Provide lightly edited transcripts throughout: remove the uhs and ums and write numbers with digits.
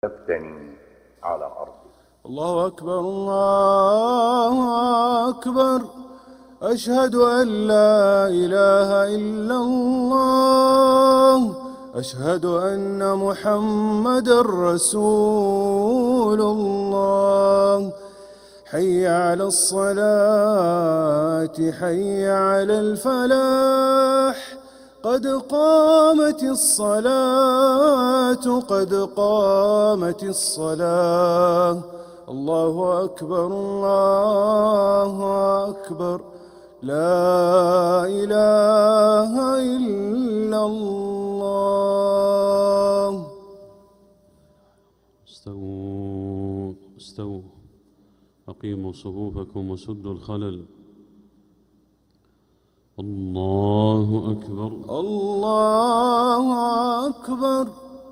تفتني على أرضك. الله أكبر الله أكبر، أشهد أن لا إله إلا الله، أشهد أن محمدًا رسول الله. حي على الصلاة حي على الفلاح، قد قامت الصلاة قد قامت الصلاة. الله أكبر الله أكبر، لا إله إلا الله. استووا استووا، أقيموا صفوفكم وسدوا الخلل. الله أكبر الله أكبر.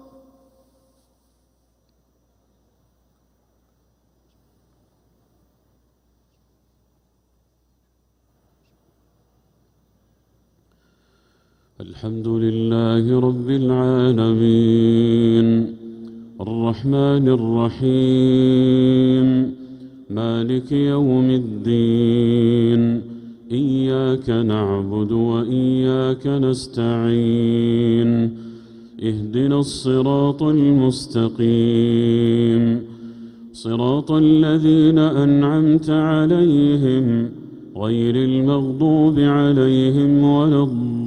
الحمد لله رب العالمين، الرحمن الرحيم، مالك يوم الدين، إياك نعبد وإياك نستعين، اهدنا الصراط المستقيم، صراط الذين أنعمت عليهم غير المغضوب عليهم ولا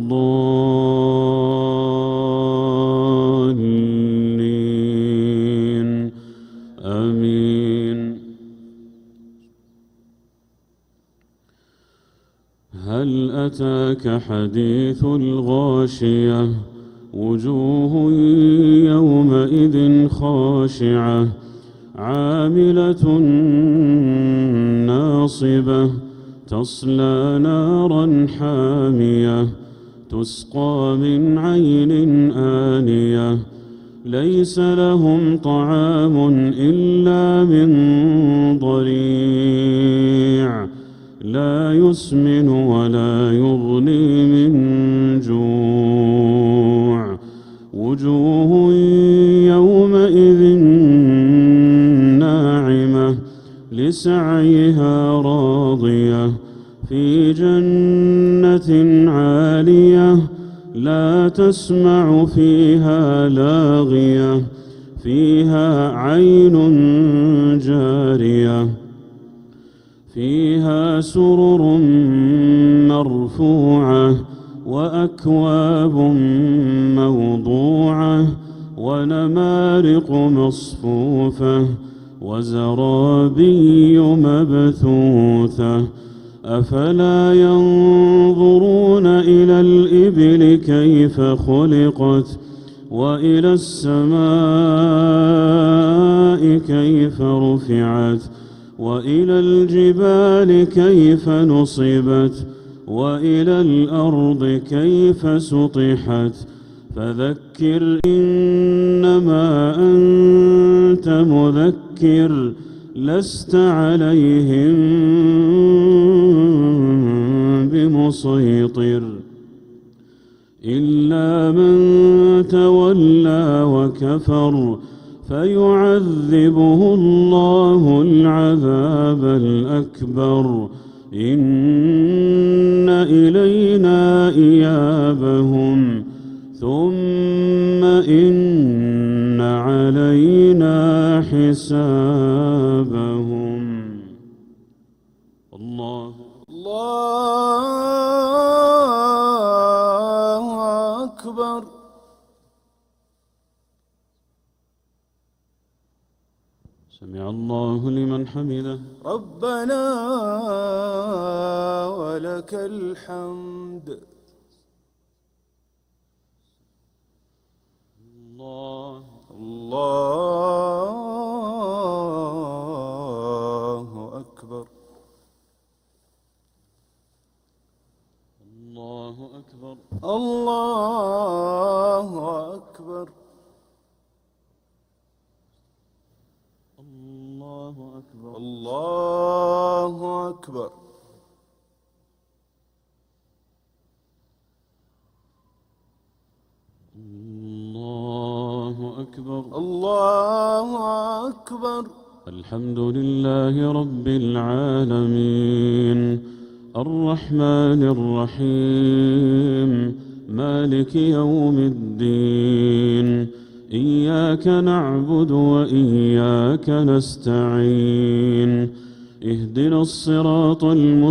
الضالين، آمين. هل أتاك حديث الغاشية؟ وجوه يومئذ خاشعة، عاملة ناصبة، تصلى نارا حامية، تسقى من عين آنية، ليس لهم طعام إلا من ضريع، لا يسمن ولا يغني من جوع. وجوه يومئذ ناعمة، لسعيها راضية، في جنة عالية، لا تسمع فيها لاغية، فيها عين جارية، فيها سرر مرفوعة، وأكواب موضوعة، ونمارق مصفوفة، وزرابي مبثوثة. أفلا ينظرون إلى الإبل كيف خلقت، وإلى السماء كيف رفعت، وإلى الجبال كيف نصبت، وإلى الأرض كيف سطحت. فذكر إنما أنت مذكر، لست عليهم بمسيطر، إلا من تولى وكفر، فيعذبه الله العذاب الأكبر. إن إلينا إيابهم، ثم إن علينا حسابهم. الله أكبر. سمع الله لمن حمده. ربنا ولك الحمد. الله أكبر. الله أكبر. الله أكبر. الله أكبر. الله أكبر. الله أكبر. الله أكبر. الحمد لله رب العالمين الرحمن الرحيم مالك يوم الدين إياك نعبد وإياك نستعين اهدنا الصراط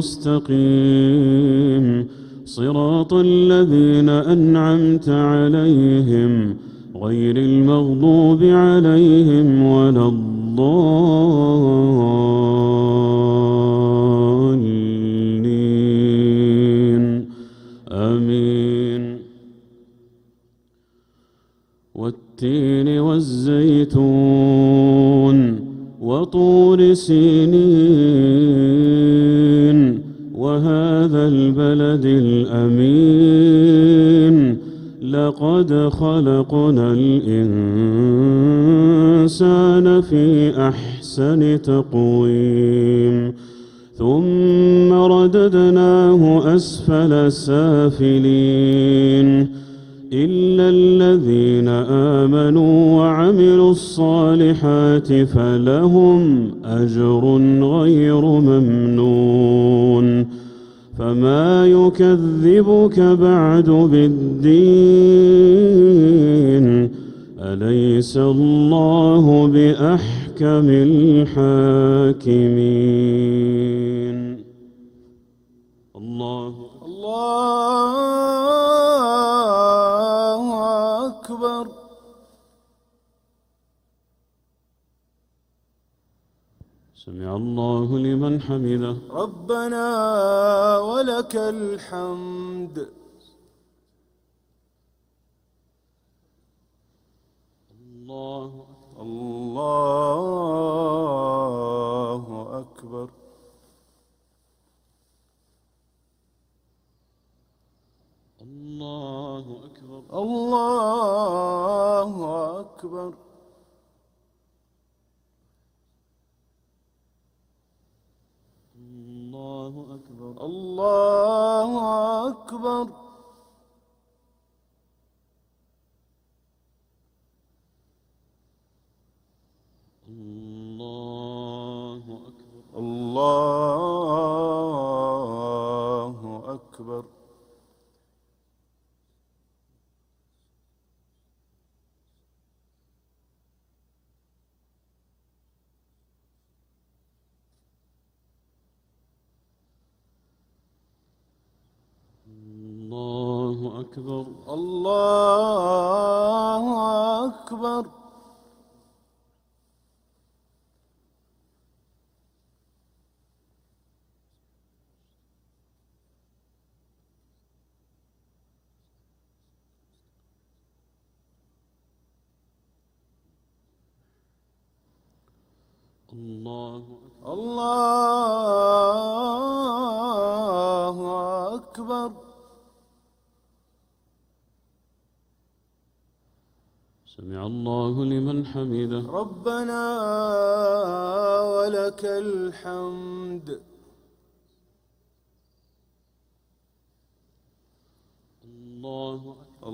المستقيم صراط الذين أنعمت عليهم غير المغضوب عليهم ولا الضالين آمين. والتين والزيتون وطور سينين وهذا البلد الأمين لقد خلقنا الإنسان في أحسن تقويم ثم رددناه أسفل سافلين إلا الذين آمنوا وعملوا الصالحات فلهم أجر غير ممنون. فما يكذبك بعد بالدين أليس الله بأحكم الحاكمين. الله أكبر. سمع الله لمن حمده. ربنا ولك الحمد. الله أكبر. الله أكبر. الله أكبر. الله أكبر. الله أكبر. الله أكبر. الله أكبر. الله أكبر. الله أكبر. الله أكبر. سمع الله لمن حمده. ربنا ولك الحمد. الله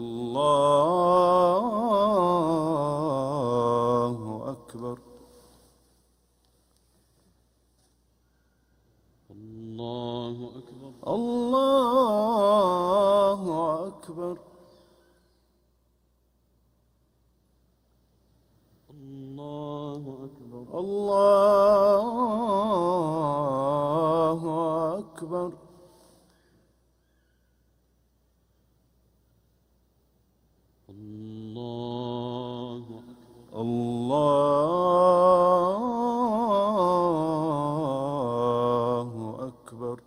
أكبر. الله أكبر. الله أكبر. الله أكبر. الله أكبر. الله أكبر. الله أكبر.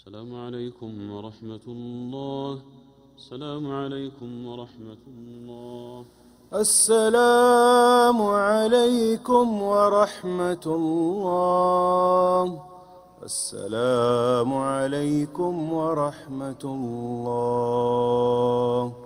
السلام عليكم ورحمة الله. السلام عليكم ورحمة الله. السلام عليكم ورحمة الله. السلام عليكم ورحمة الله.